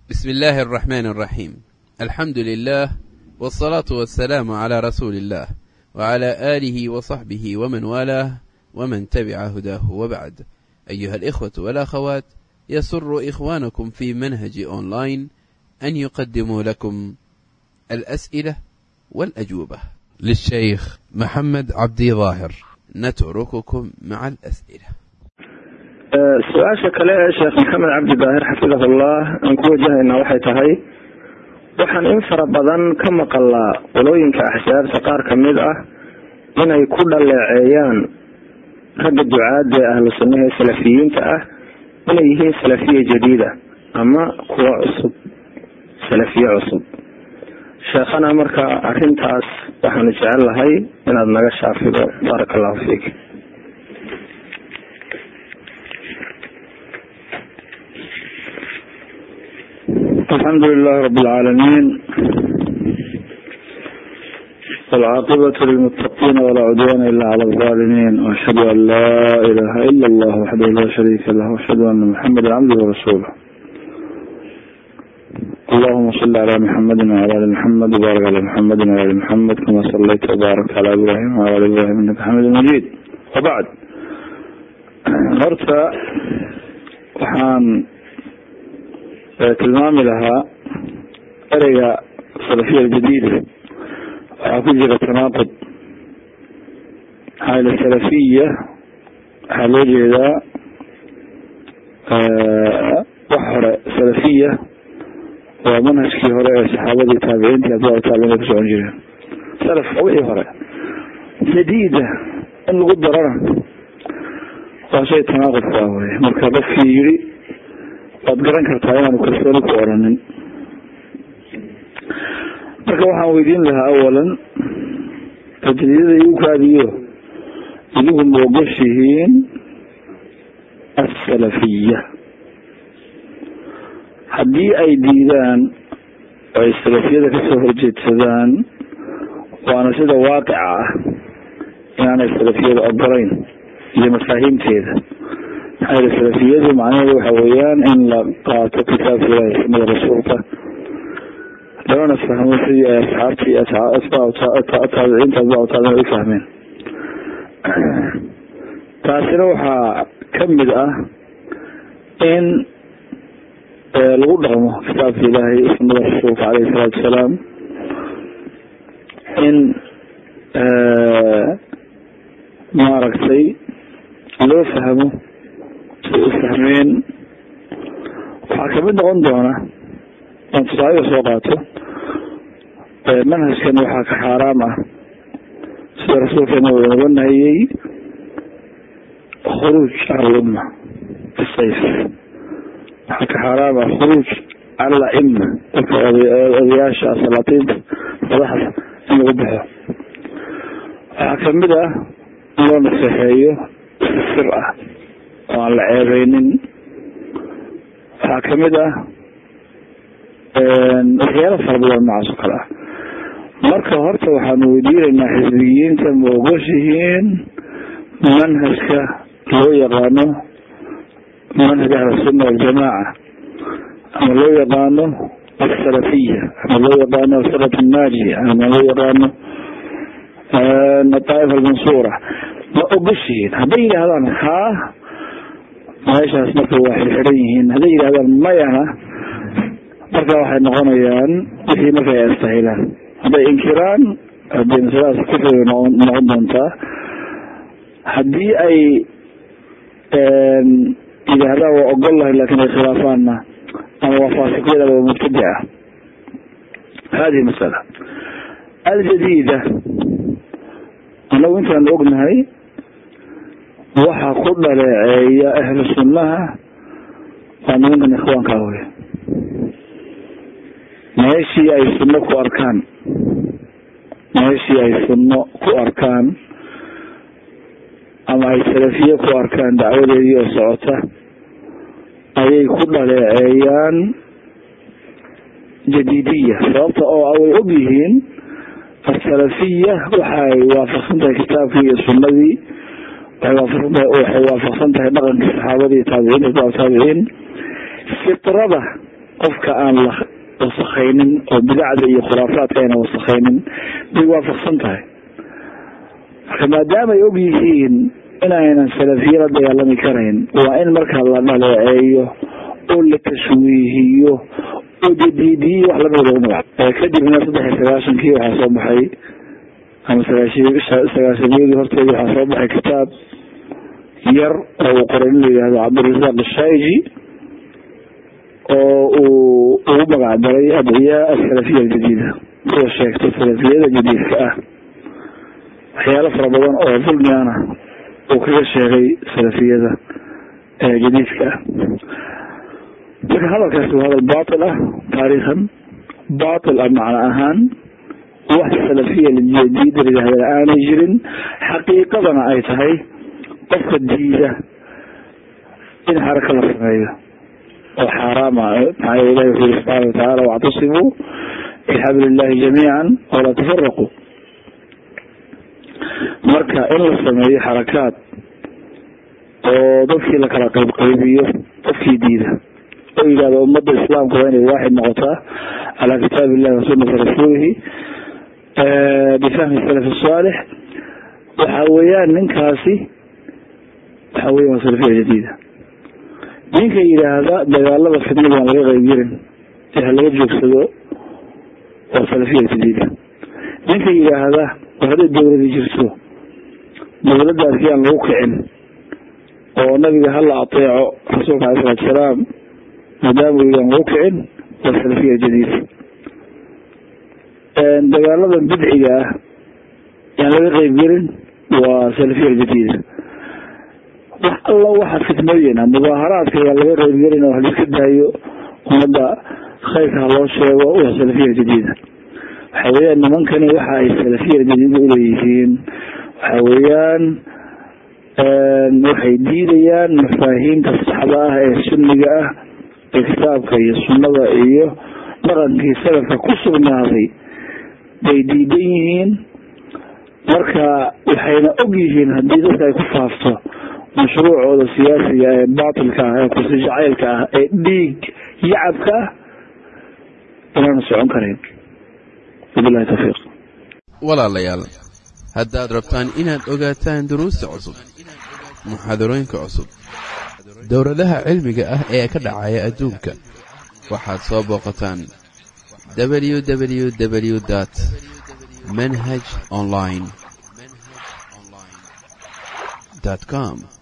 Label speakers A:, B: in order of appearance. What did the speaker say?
A: بسم الله الرحمن الرحيم. الحمد لله والصلاة والسلام على رسول الله وعلى آله وصحبه ومن والاه ومن تبع هداه وبعد. أيها الإخوة والأخوات، يسر إخوانكم في منهج أونلاين أن يقدموا لكم الأسئلة والأجوبة للشيخ محمد عبدي ظاهر. نترككم مع الأسئلة.
B: سؤال شكله شيخ محمد عبدي ظاهر حفظه الله أن كوجهنا waxay tahay waxaan in fara badan ka maqlaa qolooyinka axsaabta qaar kamid ah inay ku dhaleeceeyaan ragga ducaada ahlu sunnaha salafiyiinta ah inay yihiin salafiye jadiida ama kuwa cusub, salafiye cusub. sheekhana marka arintaas waxaan jecelahay inaad naga shaafido. barakallahu fiik.
C: الحمد لله رب العالمين، والعاقبة للمتقين ولا عدوان إلا على الظالمين، وأشهد أن لا إله إلا الله وحده لا شريك له، وأشهد أن محمدا عبده ورسوله. اللهم صل على محمد وعلى آل محمد وبارك على محمد وعلى آل محمد كما صليت وبارك على إبراهيم وعلى آل إبراهيم إنك حميد مجيد. وبعد، horta waxaan tilmaami lahaa ereyga salafiya aljadiida waxaa ku jira tanaaqud. xayla salafiya waxaa loo jeedaa wax hore. salafiya waa manhajkii hore ee saxaabadii taabiciintii atbaacu taabiciinta ku socon jireen. salaf wixii hore. jadiida in lagu darana waa shay tanaaqud ku ah wey. marka qofkii yidhi waad garan kartaa inaanu kalsooni ku oranin. marka waxaan weydiin lahaa awalan tajdiidada igu kaadiyo idigu ma ogoshihiin asalafiya? haddii ay diidaan oo ay salafiyada kasoo horjeedsadaan, waana sida waaqica ah inaanay salafiyada ogolayn iyo mafaahiimteeda. maxaa salafiyadu macnaheedu waxa weeyaan in la qaato kitaabka ilaahay sunnada rasuulka, lana fahmo sidii ay asxaabtii taabiciinta atbaacu taabiciin u fahmeen. taasina waxaa kamid ah in lagu dhaqmo kitaabka ilaahay sunnada rasuulka caleyhi salaatu wasalaam, in maaragtay loo fahmo fahmeen. waxaa kamid noqon doona aan tusaale soo qaato manhajkan waxaa ka xaaraam ah sida rasuulkeena uu naga nahiyey khuruuj cala lumma bisayf. waxaa ka xaaraam ah khuruuj cala laima, dadka odayaasha salaatiinta madaxda in lagu baxo. waxaa kamid ah in loo naseexeeyo sir ah oo aan la ceebeynin. waxaa kamid ah waxyaalo fara badan noocaas oo kale ah. marka horta waxaanu weydiinaynaa xisbiyiinta ma ogoshihiin manhajka loo yaqaano manhaj ahlusunna waljamaaca, ama loo yaqaano asalafiya, ama loo yaqaano asalaf annaajiya, ama loo yaqaano adaa'ifa almansuura? ma ogoshihiin? hadday yidhaahdaan haa, meeshaas marka waa xirxiran yihiin. hadday yidhahdaan mayana, marka waxay noqonayaan wixii marka ay astahilaan. hadday inkiraan, hadday masaladaas kufriga noqon doontaa. haddii ay yidhaahdaan waa ogol lahay laakin ay khilaafaanna, ama waa faasiqyada ama waa mubtadica. hadihi masala aljadiida anagu intaan ognahay waxaa ku dhaleeceeya ahlu sunnaha waa nimankan ikhwaanka wey. meeshii ay sunno ku arkaan, meeshii ay sunno ku arkaan ama ay salafiye ku arkaan dacwadeedii oo socota, ayay ku dhaleeceeyaan jadiidiya. sababta oo way og yihiin asalafiya waxay waafaqsan tahay kitaabkii iyo sunnadii, waxay waafaqsan tahay dhaqankii saxaabadii taabiciinta taabiciin. fitrada qofka aan la wasakhaynin oo bidacda iyo khuraafaadka ayna wasakhaynin bay waafaqsan tahay. marka maadaama ay og yihiin inaynan salafiye la dagaalami karayn, waa in markaa la dhaleeceeyo oo la tashwiihiyo oo jadiidiyo wax lamid lagu magac. kadibna 93 waxaa soo baxay ama 90 horteedii waxaa soo baxay kitaab yar oo uu qoray nin la yidhaahdo cabdirasaaq ashaaiji oo uu ugu magac daray adciyaa asalafiya aljadiida, kuwa sheegtay salafiyada jadiidka ah waxyaalo fara badan oo dulmiana uu kaga sheegay salafiyada jadiidka ah. marka hadalkaasi waa hadal baatil ah taariikhan, baatil ah macno ahaan, wax salafiya jadiida la yidhahda aanay jirin, xaqiiqadana ay tahay qofka diida in xaraka la sameeyo oo xaaraama. maxaa yeele ilahi wuxuu yiri subxaana watacaala wactasimuu bixabli illahi jamiican walaa tafaraquu. marka in la sameeyo xarakaad oo dadkii la kala qaybqaybiyo, qofkii diida oo yidhahdo ummadda islaamka waa inay waaxid noqotaa calaa kitaab illahi wa sunnati rasuulihi bifahmi salaf saalix, waxa weeyaan ninkaasi waxa weya waa salafiya jadiida. ninka yidhaahda dagaalada fidnada aan laga qayb jirin ee halaga joogsado waa salafiya jadiida. ninka yidhaahda war hadday dawladii jirto dawladdaasi aan lagu kicin oo nabiga hala ateeco rasuulka alai salatu salaam maadaama uu aan lagu kicin waa salafiya jadiida. dagaaladan bidciga ah aan laga qayb jirin waa salafiya jadiida. wax alla waxa fitnooyina mudaaharaadka ayaa laga qayb gelin oo haliska daayo ummadda khayrka loo sheego waa salafiya jadiida. waxa weeyaan nimankani waxa ay salafiya jadiida u leeyihiin waxa weeyaan waxay diidayaan mafaahiimta saxda ah ee sunniga ah ee kitaabka iyo sunnada iyo dhaqankii salafka ku sugnaaday bay diidan yihiin. marka waxayna og yihiin haddii dadka ay ku faafto mashruucooda siyaasiga ee baatilka ah ee kursi jacaylka ah ee dhiig yacabka ah inaanu socon karayn. wabillahi tawfiiq.
A: walaalayaal, haddaad rabtaan inaad ogaataan duruusta cusub, muxaadarooyinka cusub, dowladaha cilmiga ah ee ka dhacaya adduunka, waxaad soo booqataan www.manhajonline.com